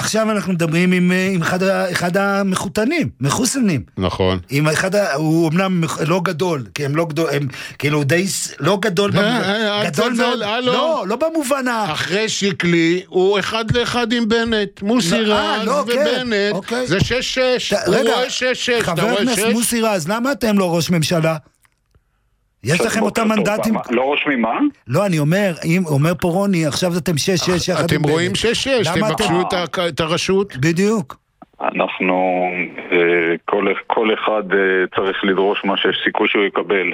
עכשיו אנחנו מדברים עם אחד המחותנים, מחוסנים. נכון. עם הוא אמנם לא גדול, כי הם לא גדול, הם כאילו די לא גדול, גדול מאוד, לא במובן אחרי שיקלי, הוא אחד לאחד עם בנט, מוסי רז ובנט, זה 6-6, הוא רואה 6-6, חבר הכנסת מוסי רז, למה אתם לא ראש ממשלה? יש לכם אותם מנדטים? לא רושמים מה? לא, אני אומר פה רוני, עכשיו אתם 6-6. אתם רואים 6-6, תבקשו את הרשות. בדיוק. אנחנו, כל אחד צריך לדרוש מה שיש סיכוי שהוא יקבל.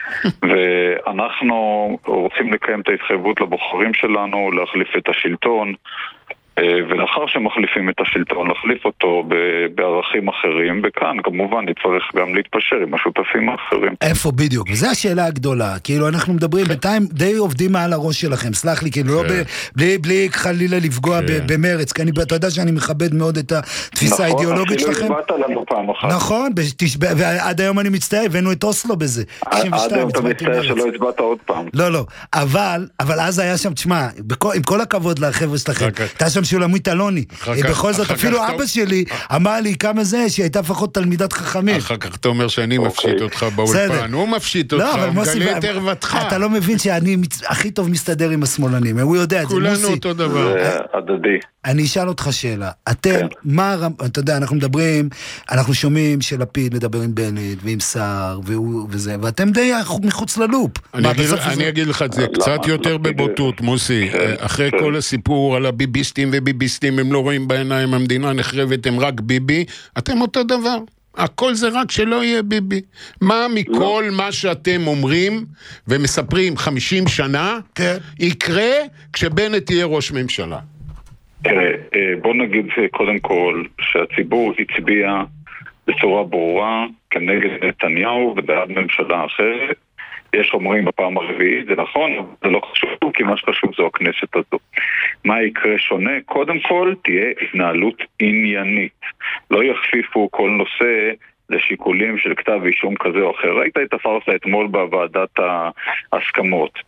ואנחנו רוצים לקיים את ההתחייבות לבוחרים שלנו, להחליף את השלטון, ולאחר שמחליפים את השלטון, להחליף אותו בערכים אחרים, וכאן כמובן נצטרך גם להתפשר עם השותפים האחרים. איפה בדיוק? וזו השאלה הגדולה. כאילו אנחנו מדברים, בינתיים די עובדים מעל הראש שלכם, סלח לי, כאילו לא בלי חלילה לפגוע במרץ, כי אתה יודע שאני מכבד מאוד את התפיסה האידיאולוגית שלכם. נכון, אפילו הצבעת לנו פעם אחת. נכון, ועד היום אני מצטער, הבאנו את אוסלו בזה. עד היום אתה מצטער שלא הצבעת עוד פעם. לא, אבל אז היה שם, תשמע, עם כל הכבוד לחבר'ה שלכם, אתה שם שולמית אלוני, בכל זאת אפילו אבא שלי אמר לי כמה זה שהיא הייתה לפחות תלמידת חכמים. אחר כך אתה אומר שאני מפשיט אותך באולפן, הוא מפשיט אותך, מגלה את ערוותך. אתה לא מבין שאני הכי טוב מסתדר עם השמאלנים, הוא יודע את זה, כולנו אותו דבר. זה הדדי. אני אשאל אותך שאלה, אתם, אתה יודע, אנחנו מדברים, אנחנו שומעים שלפיד מדבר עם בנט ועם שר וזה, ואתם די מחוץ ללופ. אני אגיד לך את זה קצת יותר בבוטות, מוסי, אחרי כל הסיפור על הביביסטים וביביסטים, הם לא רואים בעיניים, המדינה נחרבת, הם רק ביבי, אתם אותו דבר. הכל זה רק שלא יהיה ביבי. מה מכל מה שאתם אומרים ומספרים 50 שנה, יקרה כשבנט יהיה ראש ממשלה? בוא נגיד קודם כל שהציבור הצביע בצורה ברורה כנגד נתניהו ובעד ממשלה אחרת. יש אומרים בפעם הרביעית, זה נכון, זה לא חשוב, כי מה שחשוב זו הכנסת הזו. מה יקרה שונה? קודם כל תהיה התנהלות עניינית. לא יחפיפו כל נושא לשיקולים של כתב אישום כזה או אחר. ראית את הפרסה אתמול בוועדת ההסכמות,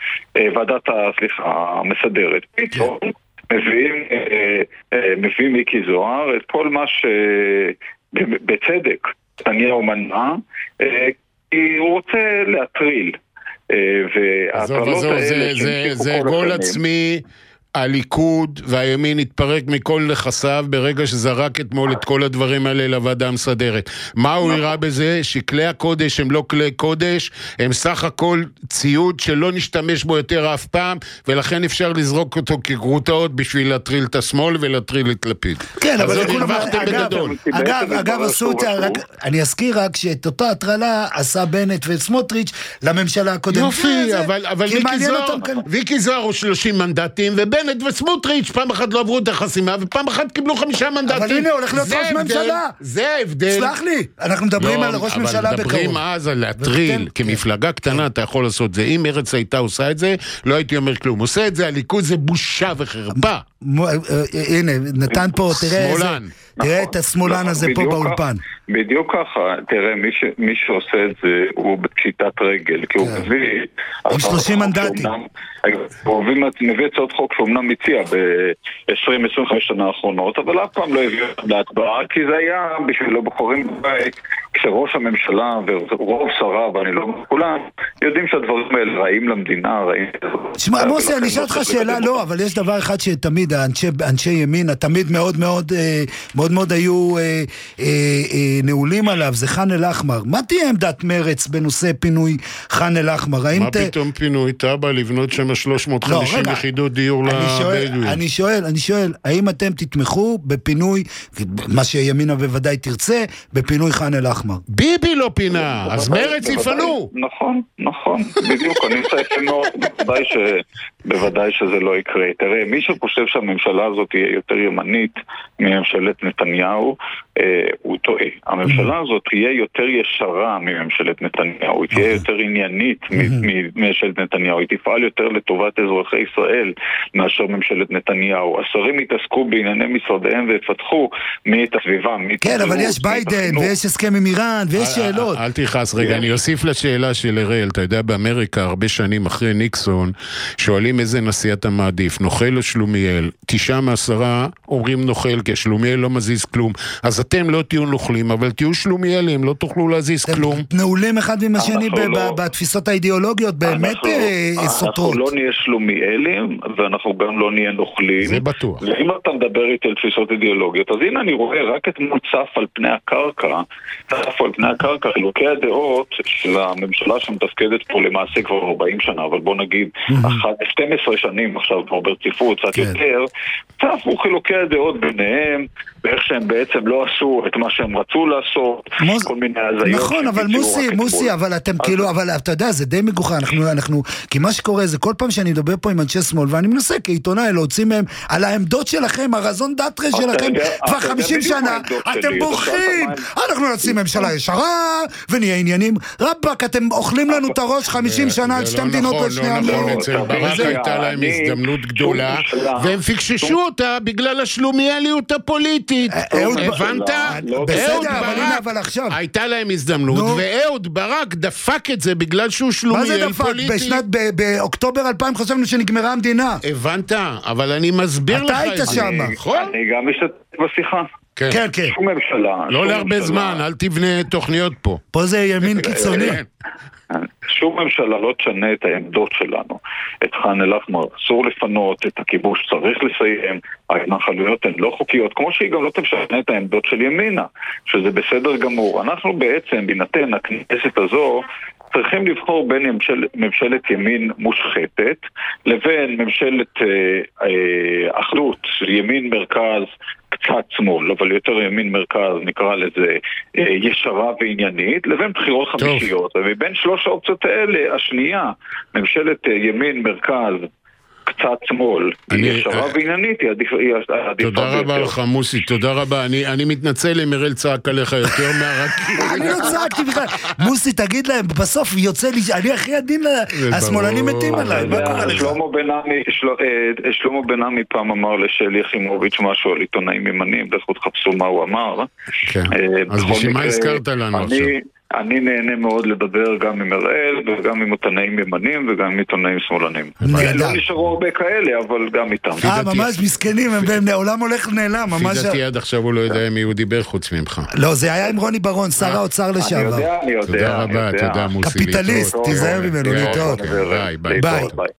המסדרת. פתאום מביאים מיקי זוהר את כל מה שבצדק נתניהו מנע, כי הוא רוצה להטריל. זה גול עצמי, הליכוד והימין התפרק מכל נכסיו ברגע שזרק אתמול את כל הדברים האלה לוועדה המסדרת. מה הוא יראה בזה? שכלי הקודש הם לא כלי קודש, הם סך הכל ציוד שלא נשתמש בו יותר אף פעם, ולכן אפשר לזרוק אותו כגרוטאות בשביל להטריל את השמאל ולהטריל את לפיד. כן, אבל אגב, עשו את זה, אני אזכיר רק שאת אותה הטרלה עשה בנט וסמוטריץ' לממשלה הקודמת. יופי, אבל ויקי זוהר הוא 30 מנדטים, ובנט וסמוטריץ' פעם אחת לא עברו את החסימה, ופעם אחת קיבלו 5 מנדטים. אבל הנה, הולך להיות ראש ממשלה. זה ההבדל. סלח לי, אנחנו מדברים על ראש ממשלה בקרוב. אבל מדברים אז על להטריל, כמפלגה קטנה אתה יכול לעשות זה. אם ארץ הייתה עושה את זה, לא הייתי אומר כלום. עושה את זה, הליכוד זה בושה וחרפה. הנה, נתן פה, תראה את השמאלן הזה פה באולפן. בדיוק ככה, תראה, מי שעושה את זה הוא בפשיטת רגל, כי הוא מביא... עם 30 מנדטים. הוא מביא הצעות חוק שאומנם מציע ב-20-25 שנה האחרונות, אבל אף פעם לא הביאו להצבעה, כי זה היה בשבילו בוחרים בבית, כשראש הממשלה ורוב שרה, ואני לא כולם, יודעים שהדברים האלה רעים למדינה, רעים... תשמע, מוסי, אני אשאל אותך שאלה, לא, אבל יש דבר אחד שתמיד אנשי ימין, תמיד מאוד מאוד היו נעולים עליו, זה חן אל-אחמר. מה תהיה עמדת מרץ בנושא פינוי חן אל-אחמר? מה פתאום פינוי? תבא לבנות שם 350 יחידות דיור לבדואים. אני שואל, האם אתם תתמכו בפינוי, מה שימינה בוודאי תרצה, בפינוי חן אל-אחמר? ביבי לא פינה, אז מרץ יפנו. נכון, בדיוק, אני מצטער מאוד, בוודאי שזה לא יקרה. תראה, מי שחושב שהממשלה הזאת תהיה יותר ימנית מממשלת נתניהו, הוא טועה. הממשלה הזאת תהיה יותר ישרה מממשלת נתניהו, היא תהיה יותר עניינית מממשלת נתניהו, היא תפעל יותר לטובת אזרחי ישראל מאשר ממשלת נתניהו. השרים יתעסקו בענייני משרדיהם ויפתחו את הסביבה. כן, אבל יש ביידן ויש הסכם עם איראן ויש שאלות. אל תכעס רגע, אני אוסיף לשאלה של הראל. אתה יודע, באמריקה הרבה שנים אחרי ניקסון שואלים איזה נשיא אתה מעדיף, נוכל או שלומיאל? 9 מ-10 אומרים נוכל, כי שלומיאל לא מזיז כלום. אז אתם לא תהיו נוכלים, אבל תהיו שלומיאלים, לא תוכלו להזיז כלום. נעולים אחד עם השני בתפיסות האידיאולוגיות, באמת סותרות. אנחנו לא נהיה שלומיאלים, ואנחנו גם לא נהיה נוכלים. זה בטוח. ואם אתה מדבר איתי על תפיסות אידיאולוגיות, אז הנה אני רואה רק אתמול צף על פני הקרקע, חילוקי הדעות של הממשלה שמתפקדת פה למעשה כבר 40 שנה, אבל בוא נגיד 12 שנים עכשיו כבר ברציפות, קצת יותר, צפו חילוקי הדעות ביניהם, ואיך שהם בעצם לא עשו את מה שהם רצו לעשות, כל מיני הזיות. נכון, אבל מוסי, אבל אתם כאילו, אבל אתה יודע, זה די מגוחה, אנחנו, כי מה שקורה זה כל פעם שאני מדבר פה עם אנשי שמאל, ואני מנסה כעיתונאי להוציא מהם על העמדות שלכם, הרזון דאטרה שלכם, כבר 50 שנה, אתם בורחים, אנחנו נוצאים ממשלה ישרה, ונהיה עניינים, רבק, אתם אוכלים לנו את הראש 50 שנה על שתי מדינות לשני עמים. לא נכון, אצל ברק הייתה להם הזדמנות גדולה, והם פיקששו אותה בגלל השלומיאליות הפוליטית. הבנת? בסדר, אבל הנה, אבל עכשיו. הייתה להם הזדמנות, ואהוד ברק דפק את זה בגלל שהוא שלומיאל פוליטי. מה זה דפק? באוקטובר 2000 חשבנו שנגמרה המדינה. הבנת? אבל אני מסביר לך את זה. אני גם משתתף בשיחה. כן. שום ממשלה. לא להרבה זמן, אל תבנה תוכניות פה. פה זה ימין קיצוני. שום ממשלה לא תשנה את העמדות שלנו. את ח'אן אל-אחמר אסור לפנות, את הכיבוש צריך לסיים, ההתנחלויות הן לא חוקיות, כמו שהיא גם לא תשנה את העמדות של ימינה, שזה בסדר גמור. אנחנו בעצם, בינתן הכנסת הזו, צריכים לבחור בין ממשלת ימין מושחתת לבין ממשלת אחדות, ימין מרכז קצת שמאל, אבל יותר ימין מרכז, נקרא לזה ישרה ועניינית, לבין בחירות חמישיות. ומבין 3 האופציות האלה, השנייה, ממשלת ימין מרכז קצת שמאל, ישרה ועניינית, היא עדיפה ביותר. תודה רבה לך מוסי, תודה רבה. אני מתנצל אם הראל צעק עליך יותר מהרק. אני לא צעקתי בכלל. מוסי, תגיד להם, בסוף יוצא לי, אני הכי עדין, השמאלנים מתים עליי, מה קורה לך? שלמה בן עמי פעם אמר לשלי יחימוביץ' משהו על עיתונאים ימנים, לכו תחפשו מה הוא אמר. אז בשביל מה הזכרת לנו עכשיו? אני נהנה מאוד לדבר גם עם הראל וגם עם עיתונאים ימנים וגם עם עיתונאים שמאלנים. לא נשארו הרבה כאלה, אבל גם איתם. ממש מסכנים, העולם הולך נעלם. פידתי עד עכשיו הוא לא יודע מי הוא דיבר חוץ ממך. לא, זה היה עם רוני ברון, שר האוצר לשעבר. אני יודע. תודה רבה, תודה מוסי. קפיטליסט, תיזהר ממנו, להתראות. ביי.